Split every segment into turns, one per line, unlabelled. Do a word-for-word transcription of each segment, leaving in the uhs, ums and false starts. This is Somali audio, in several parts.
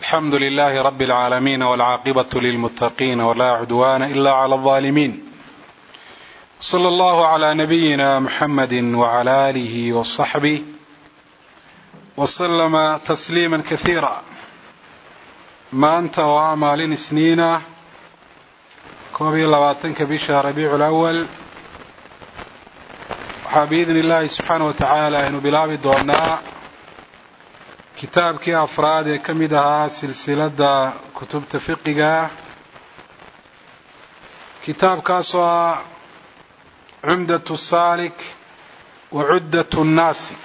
الحمد لله رب العالمين والعاقبة للمتقين ولا عدوان إلا على الظالمين. صلى الله على نبينا محمد وعلى آله وصحبه وسلم تسليما كثيرا. ما أنت وأعمال سنين كوبي لواتنك بشهر ربيع الأول بإذن الله سبحانه وتعالى إنه بلاب الدوناء kitaabkii afraad ee ka mid ahaa silsiladda kutubta fiqiga kitaabkaasoo ah cumdatu saalik wa cuddatu naasik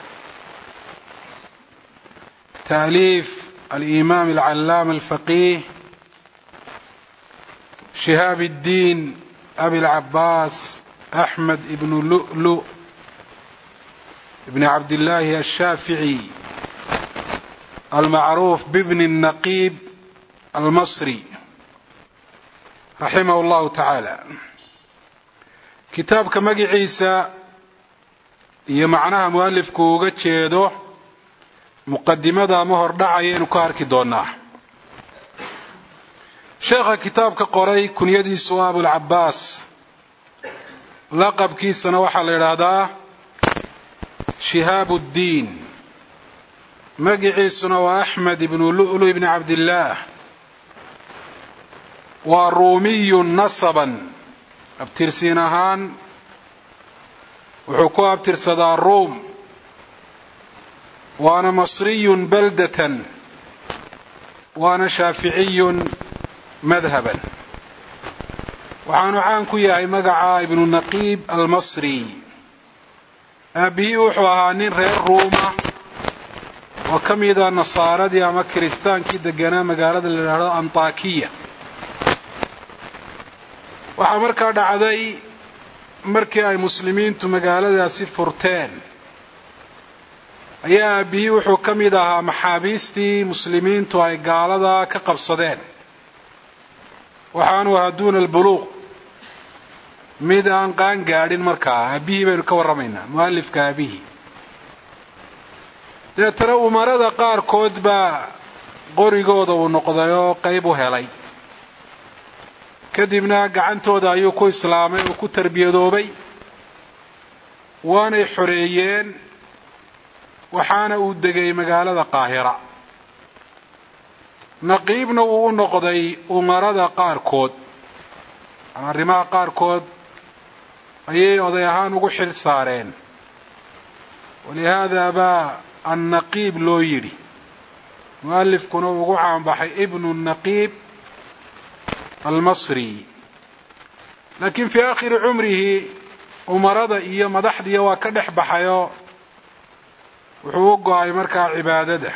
taaliif alimaam alcallaam alfaqiih shihaab الdiin abi alcabaas axmed ibnu lu'lu ibni cabdillaahi ashaafici المعروف بابن النقيب المصري رحمه الله تعالى. كتابك مجيسا هي معناها مؤلف كوغا جيدو مقدمة مهر دعايين كاركي دوناه. شيخ كتابك قري كن يدي سواب العباس لقب كيسا نوحى لرادا شهاب الدين magaciisuna waa axmed ibnu lu'lu ibni cabdillaah waa ruumiyun nasaban abtirsiin ahaan wuxuu ku abtirsadaa ruum waana masriyun baldatan waana shaaficiyun madhaban waxaanu caan ku yahay magaca ibnu naqiib almasri. aabihii wuxuu ahaa nin reer ruuma oo ka mid ah nasaaradii ama kiristaankii deganaa magaalada la yidhaahdo antakiya. waxaa markaa dhacday markii ay muslimiintu magaaladaasi furteen ayaa aabihii wuxuu ka mid ahaa maxaabiistii muslimiintu ay gaalada ka qabsadeen waxaanu ahaa duuna albuluuq mid aan qaan gaadhin. markaa aabihii baynu ka warramaynaa mu'alifka aabihii. deetana umarada qaarkood baa qorigooda uu noqday oo qayb u helay kadibna gacantooda ayuu ku islaamay oo ku tarbiyadoobay waanay xoreeyeen waxaana uu degay magaalada qaahira. naqiibna uu u noqday umarada qaarkood arrimaha qaarkood ayay oday ahaan ugu xil saareen walihaada baa النقيب loo yidhi mu'alifkuna uu ugu caanbaxay ibnu النaqيب almasri. laakiin fii aakhiri cumrihi umarada iyo madaxdiiya waa ka dhex baxayoo wuxuu u go'ay markaa cibaadada.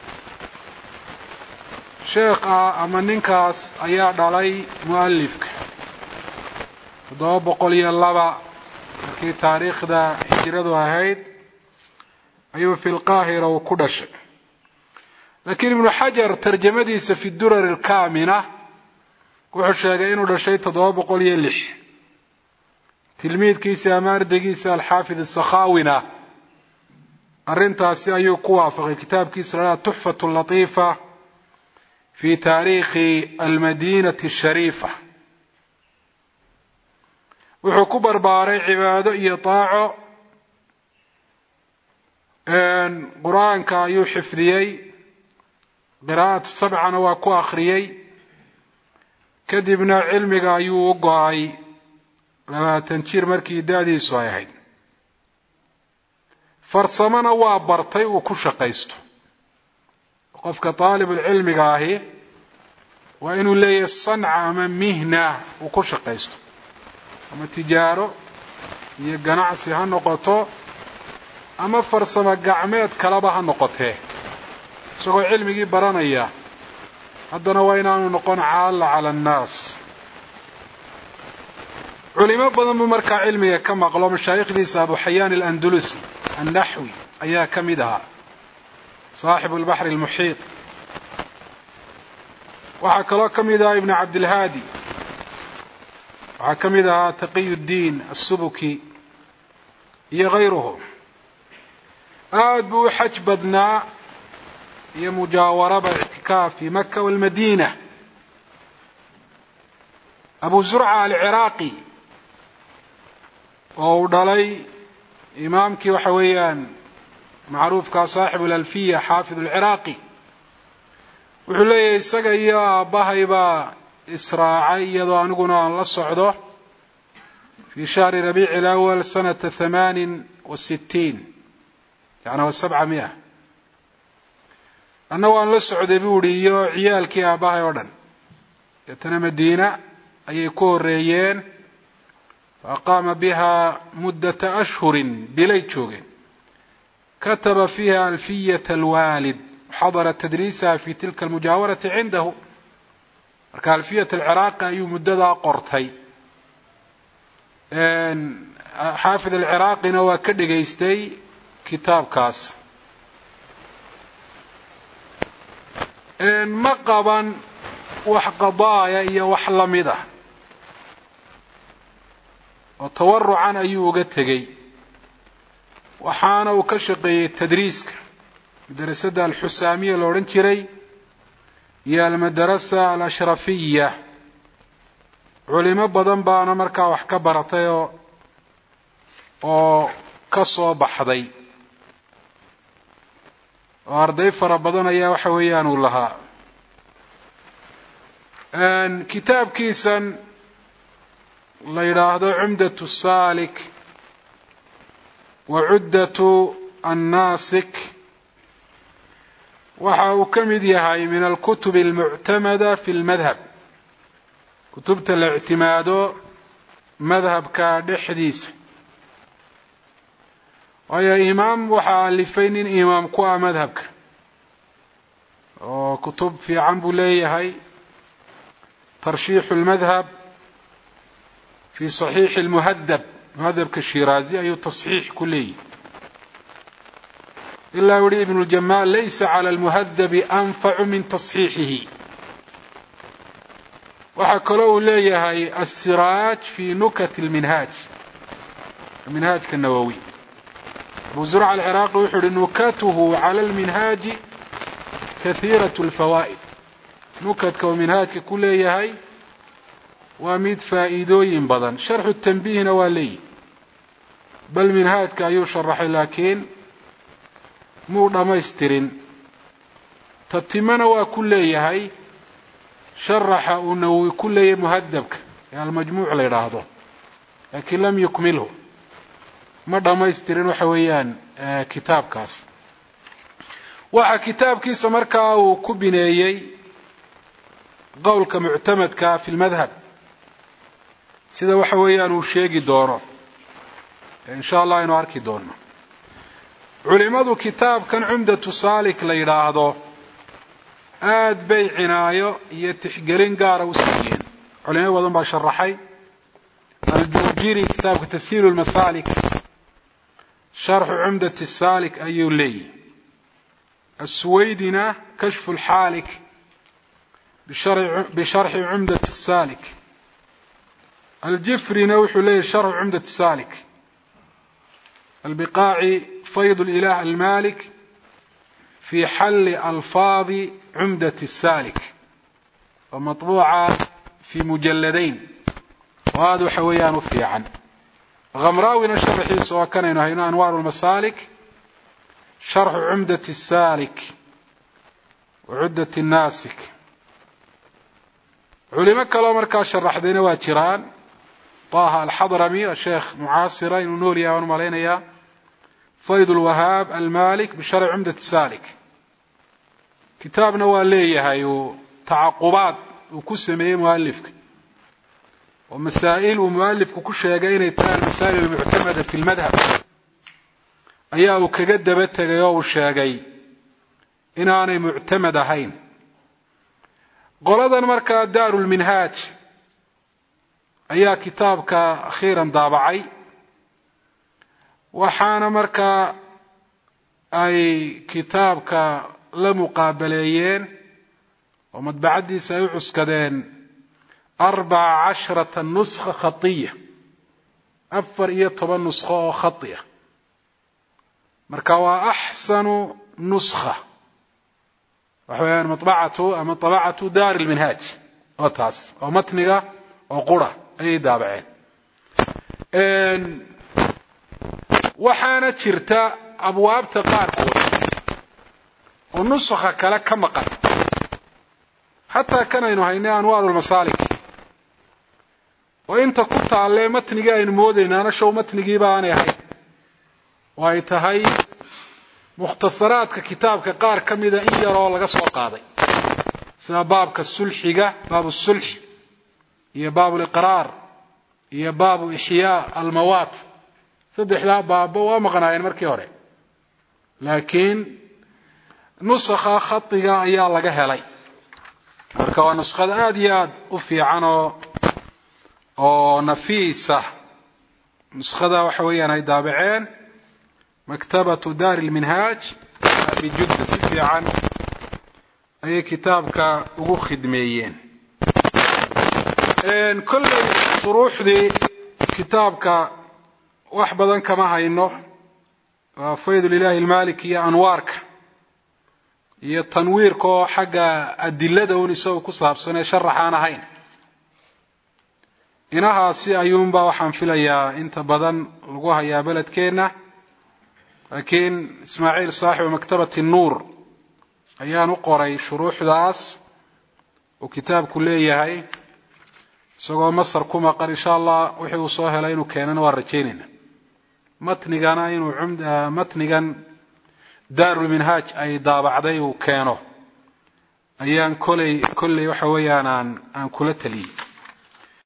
sheekha ama ninkaas ayaa dhalay mu'alifka toddoba boqol iyo laba markii taariikhda hijradu ahayd ayuu fi lqaahira uu ku dhashay. laakiin ibnu xajar tarjamadiisa fi durar alkaamina wuxuu sheegay inuu dhashay toddoba boqol iyo lix. tilmiidkiisa ama ardaygiisa alxaafid asakhaawina arrintaasi ayuu ku waafaqay kitaabkiisa la tuxfatu latiifa fi taariikhi almadinati ashariifa. wuxuu ku barbaaray cibaado iyo taaco. qur-aanka ayuu xifdiyey qiraa'atu sabcana waa ku akhriyey kadibna cilmiga ayuu u go'ay labaatan jir markii da'diisu ay ahayd. farsamona waa bartay uu ku shaqaysto. qofka taalibulcilmiga ahi waa inuu leeyahay sanca ama mihna uu ku shaqaysto ama tijaaro iyo ganacsi ha noqoto ama farsamo gacmeed kalaba ha noqotee isagoo cilmigii baranaya haddana waa inaanu noqon caalla cala annaas. culimo badan buu markaa cilmiga ka maqlo. mashaayikhdiisa abu xayaan alandalusi annaxwi ayaa ka mid ahaa saaxibu albaxri almuxiit. waxaa kaloo ka mid ahaa ibnu cabdilhaadi. waxaa ka mid ahaa taqiy uddiin assubuki iyo hayruhu. aad buu u xaj badnaa هي مجاورة باعتكاف في مكة والمدينة. أبو زرعة العراقي oo dhalay imaamkii waxa weeyaan macruufka saaxiib al-alfiya xaafid al-Iraqi wuxuu leeyahay isaga iyo aabahayba israacay iyadoo aniguna aan la socdo fi shahr rabiic al-awwal sanata ثمانية وستين yani wa سبعمائة anna waan la socday buu iyo ciyaalkii aabahay oo dhan yatana Madiina ayay ku horeeyeen فأقام بها مدة أشهر بلي جوجين كتب فيها ألفية الوالد حضر تدريسها في تلك المجاورة عنده ألفية العراق أي مدة قرطي حافظ العراق نوى كدغيستي كتاب كاس مقبا وحقضايا إيا وحلمده وتورعا أيو قتغي وحانا وكشقي التدريس مدرسة الحسامية لورنكري يا المدرسة الأشرفية علماء بدن بانا مركا وحكا برطيو وكسو بحضي وأرضي فربضان أيها وحويان لها أن كتاب كيسا la yiraahdo cumdatu saalik wa cuddatu annaasik waxa uu ka mid yahay min alkutub almuctamada fi almadhab kutubta la ictimaado madhabka dhexdiisa waayo imaam waxa alifay nin imaam ku ah madhabka oo kutub fiican buu leeyahay tarshiix almadhab في صحيح المهذب مهذب كالشيرازي أي تصحيح كلي إلا ولي ابن الجمال ليس على المهذب أنفع من تصحيحه وحكروا لي هاي السراج في نكت المنهاج المنهاج كالنووي أبو زرع العراقي يحر نكته على المنهاج كثيرة الفوائد نكت كومنهاج كلي هاي وميد فائدوين بدن شرح التنبيه نوالي بل منهاج كأيو شرح لكن مو دميسترين تتمنى وكل هاي شرح أنه كل مهذبك يعني المجموع ليراهضه لكن لم يكمله ما دميسترين وحويان آه كتاب كاس وحا كتاب كيس مركا وكبنيي قولك معتمدك في المذهب sida waxa weeyaan uu sheegi doono insha Allah inuu arki doono culimadu kitaabkan cumdatu saalik la yiraahdo aad bay cinaayo iyo tixgelin gaar ah u siiyeen culimada wadan baa sharaxay al-Jurjiri kitaabka tashiil al-masalik sharh cumdatu saalik ayuu leeyahay السويدنا كشف الحالك بشرح بشرح عمدة السالك الجفري نوح ليه شرح عمدة السالك البقاعي فيض الإله المالك في حل ألفاظ عمدة السالك ومطبوعة في مجلدين وهذا حويان فيعا غمراوي نشرحي سواء كان هنا أنوار المسالك شرح عمدة السالك وعدة الناسك علماء كلام مركز شرح دينا واتشران طه الحضرمي الشيخ معاصرة نوريا ونمالينيا فيض الوهاب المالك بشرح عمدة السالك كتاب نواليه هاي تعقبات وكسمي مؤلفك ومسائل ومؤلفك كل شيء يتنال المسائل المعتمدة في المذهب أيها كجدبت يو الشاقي إن أنا معتمد هين قلدا مركا دار المنهاج أيها كتابك أخيرا ضابعي وحان مركا أي كتابك لمقابليين ومتبعدي سيعس كدين أربع عشرة نسخة خطية أفر إيه طبعا نسخة خطية مركا وأحسن نسخة وحويان مطبعته أما طبعته دار المنهاج وتاس ومتنقة وقرى أي دابعين وحانت شرتا أبواب تقاركود ونسخة كلا كمقا حتى كان ينهينا أنوار المسالك وإنت كنت على متنقة المودين أنا شو متنقي باني هاي ويتهي مختصرات ككتاب كقار كميدا إن يرى لغا سو قادي سا باب كالسلحيقة باب السلح هي باب الإقرار هي باب إحياء الموات صدح لا باب ومغناين مركي هوري لكن نسخة خطيقة أيها لغا هلي مركوا نسخة آدياد أفي عنه أو نفيسة نسخة وحويا هاي دابعين مكتبة دار المنهاج بجدة سفي عن أي كتابك أغو خدميين إن كل شروح دي كتابك وحبدا كما هينه فيض الإله المالك هي أنوارك هي التنوير حق الدلة ونسو كصاب سنة شرحانا هين إنها سي أيوم با وحنفليا انت بدن لقوها يا بلد كينا لكن إسماعيل صاحب مكتبة النور أيان قري شروح داس وكتاب كلية هاي سوى مصر كما قال إن شاء الله وحي وصوها لينو كينا ورجيننا متنقانا إنو عمد متنقان دار المنهاج أي دابع دي وكينو أيان كلي كلي وحويان عن, عن كل تلي